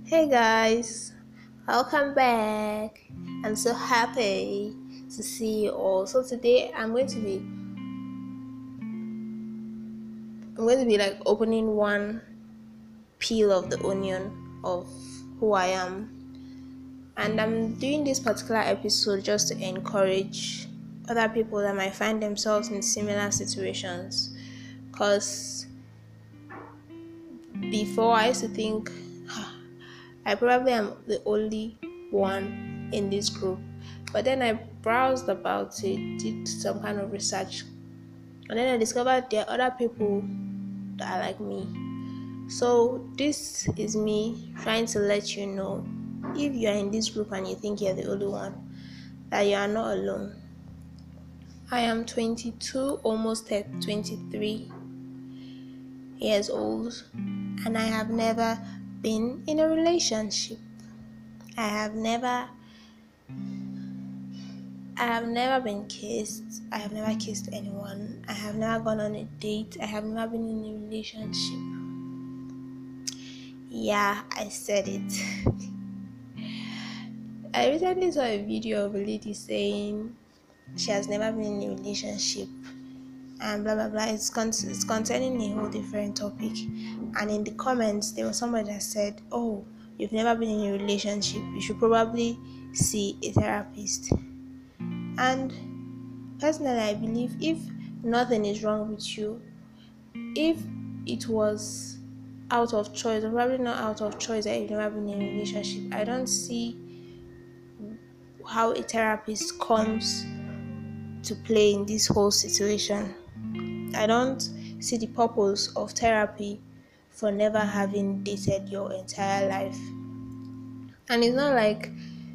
Hey guys, welcome back. I'm so happy to see you all. So today I'm going to be like opening one peel of the onion of who I am. And I'm doing this particular episode just to encourage other people that might find themselves in similar situations. Cause before I used to think I probably am the only one in this group. But then I browsed about it, did some kind of research, and then I discovered there are other people that are like me. So this is me trying to let you know, if you are in this group and you think you're the only one, that you are not alone. I am 22, almost 23 years old, and I have never been in a relationship. I have never been kissed. I have never kissed anyone. I have never gone on a date. I have never been in a relationship. Yeah, I said it. I recently saw a video of a lady saying she has never been in a relationship and blah blah blah. It's concerning a whole different topic. And in the comments, there was somebody that said, "Oh, you've never been in a relationship. You should probably see a therapist." And personally, I believe if nothing is wrong with you, if it was out of choice, or probably not out of choice that you've never been in a relationship, I don't see how a therapist comes to play in this whole situation. I don't see the purpose of therapy for never having dated your entire life. And it's not like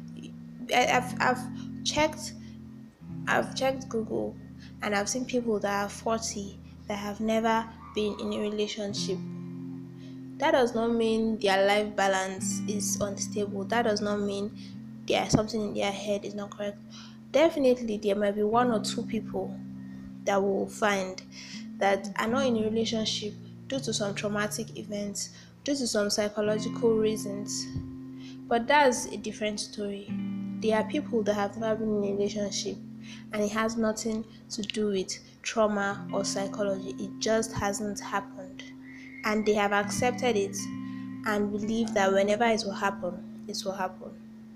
I've checked I've checked Google and I've seen people that are 40 that have never been in a relationship. That does not mean their life balance is unstable. That does not mean there's something in their head is not correct. Definitely, there might be one or two people that will find that are not in a relationship due to some traumatic events, due to some psychological reasons. But that's a different story. There are people that have never been in a relationship and it has nothing to do with trauma or psychology. It just hasn't happened. And they have accepted it and believe that whenever it will happen, it will happen.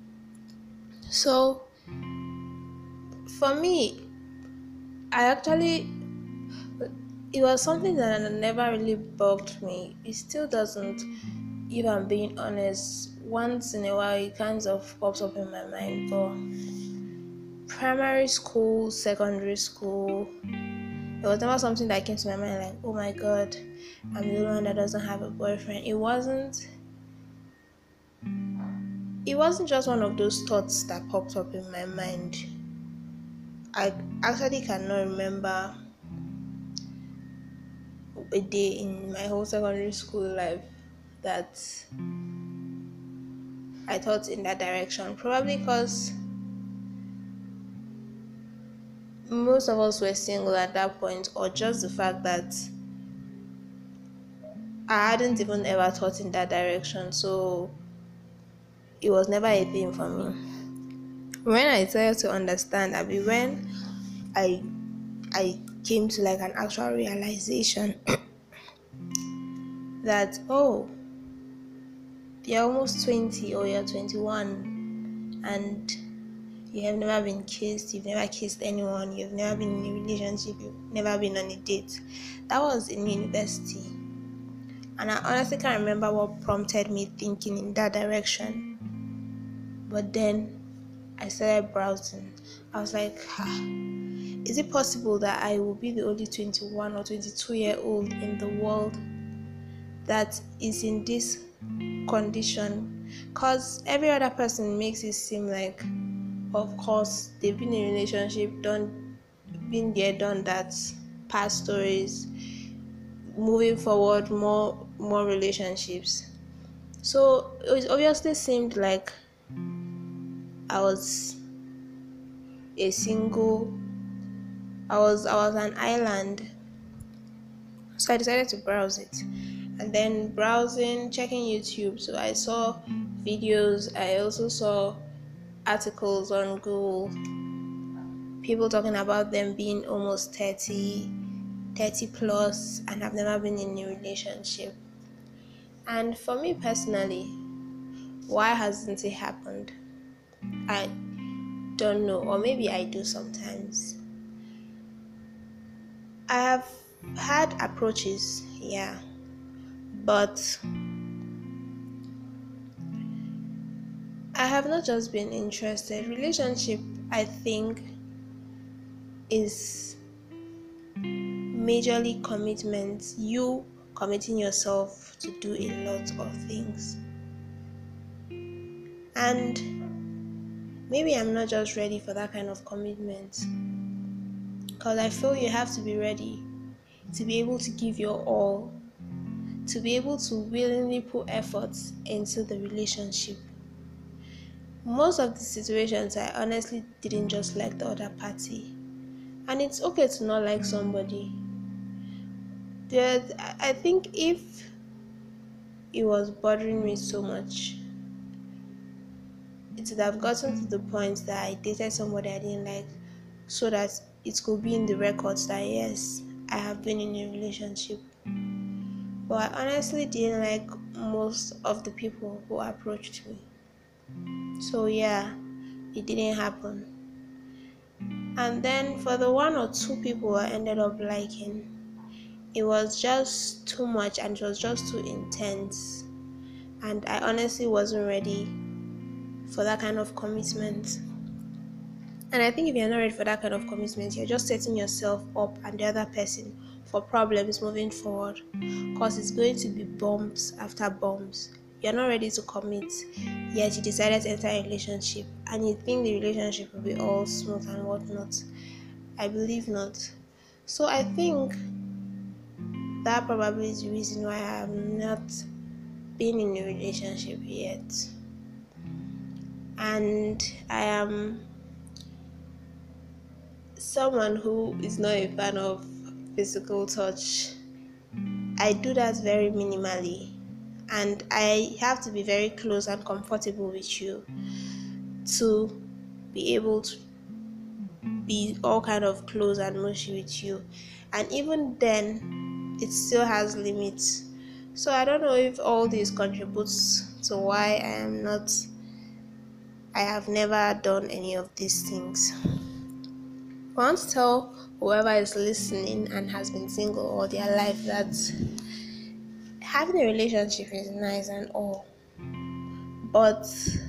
So for me, I actually it was something that never really bugged me. It still doesn't, if I'm being honest. Once in a while it kind of pops up in my mind, but primary school, secondary school, it was never something that came to my mind like, oh my god, I'm the only one that doesn't have a boyfriend. It wasn't just one of those thoughts that popped up in my mind. I actually cannot remember a day in my whole secondary school life that I thought in that direction. Probably because most of us were single at that point, or just the fact that I hadn't even ever thought in that direction, so it was never a thing for me. When I started to understand, when I I came to like an actual realization that, oh, you're almost 20 or you're 21 and you have never been kissed, you've never kissed anyone, you've never been in a relationship, you've never been on a date. That was in university. And I honestly can't remember what prompted me thinking in that direction. But then I started browsing. I was like, is it possible that I will be the only 21 or 22-year-old in the world that is in this condition? Because every other person makes it seem like, of course, they've been in a relationship, been there, done that, past stories, moving forward, more relationships. So it obviously seemed like I was a single. I was an island. So I decided to browse it, And then browsing, checking YouTube. So I saw videos, I also saw articles on Google, people talking about them being almost 30 plus, and have never been in a relationship. And for me personally, why hasn't it happened? I don't know, or maybe I do sometimes. I have had approaches, yeah, but I have not just been interested. Relationship, I think, is majorly commitment. You committing yourself to do a lot of things. And maybe I'm not just ready for that kind of commitment. Because I feel you have to be ready to be able to give your all, to be able to willingly put effort into the relationship. Most of the situations, I honestly didn't just like the other party. And it's okay to not like somebody. I think if it was bothering me so much, it would have gotten to the point that I dated somebody I didn't like, so that it could be in the records that yes, I have been in a relationship. But I honestly didn't like most of the people who approached me. So yeah, it didn't happen. And then for the one or two people I ended up liking, it was just too much and it was just too intense. And I honestly wasn't ready for that kind of commitment. And I think if you're not ready for that kind of commitment, you're just setting yourself up and the other person for problems moving forward. Because it's going to be bumps after bumps. You're not ready to commit, yet you decided to enter a relationship and you think the relationship will be all smooth and whatnot. I believe not. So I think that probably is the reason why I have not been in a relationship yet. And I am someone who is not a fan of physical touch. I do that very minimally, and I have to be very close and comfortable with you to be able to be all kind of close and mushy with you. And even then, it still has limits. So I don't know if all this contributes to why I have never done any of these things. I want to tell whoever is listening and has been single all their life that having a relationship is nice and all, but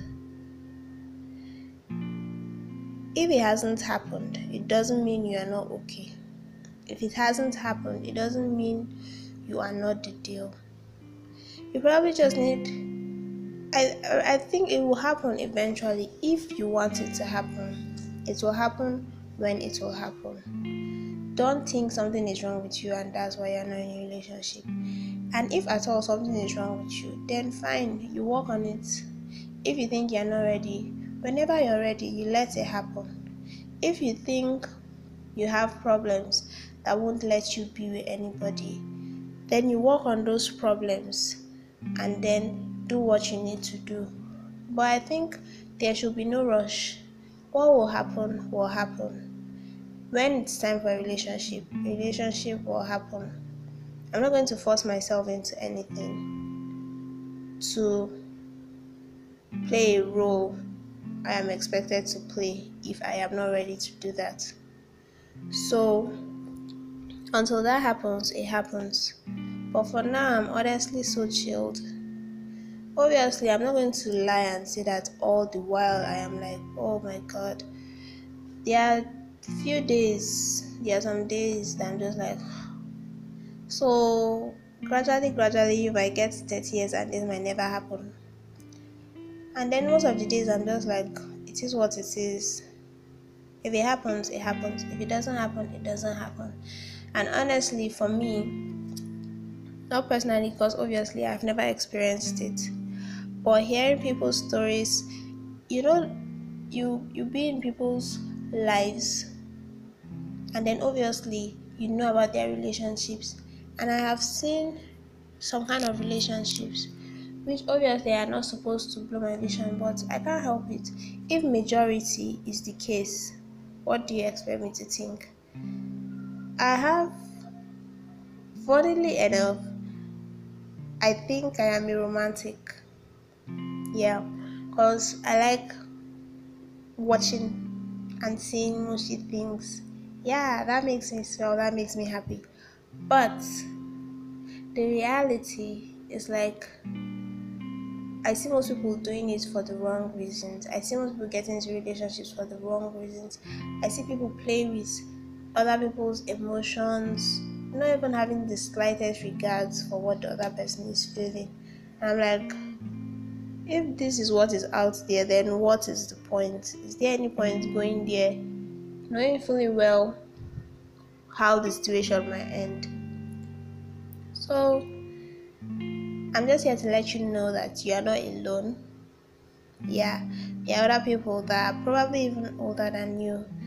if it hasn't happened, it doesn't mean you are not okay. If it hasn't happened, it doesn't mean you are not the deal. You probably just need. I think it will happen eventually if you want it to happen. It will happen when it will happen. Don't think something is wrong with you and that's why you're not in a relationship. And if at all something is wrong with you, then fine, you work on it. If you think you're not ready, whenever you're ready, you let it happen. If you think you have problems that won't let you be with anybody, then you work on those problems and then do what you need to do. But I think there should be no rush. What will happen will happen. When it's time for a relationship will happen. I'm not going to force myself into anything to play a role I am expected to play if I am not ready to do that. So until that happens, it happens. But for now, I'm honestly so chilled. Obviously, I'm not going to lie and say that all the while I am like, oh my god. There are there are some days that I'm just like, so gradually, if I get 30 years and this might never happen. And then most of the days I'm just like, it is what it is. If it happens, it happens. If it doesn't happen, it doesn't happen. And honestly, for me, not personally, because obviously I've never experienced it, but hearing people's stories, you know, you be in people's lives, and then obviously you know about their relationships, and I have seen some kind of relationships, which obviously are not supposed to blow my vision, but I can't help it. If majority is the case, what do you expect me to think? I have, funnily enough, I think I am a romantic. Yeah, because I like watching and seeing mushy things. Yeah, that makes me smile, that makes me happy. But the reality is like, I see most people doing it for the wrong reasons. I see most people getting into relationships for the wrong reasons. I see people play with other people's emotions, not even having the slightest regards for what the other person is feeling. And I'm like, if this is what is out there, then what is the point? Is there any point going there, knowing fully well how the situation might end? So I'm just here to let you know that you are not alone. Yeah, there are other people that are probably even older than you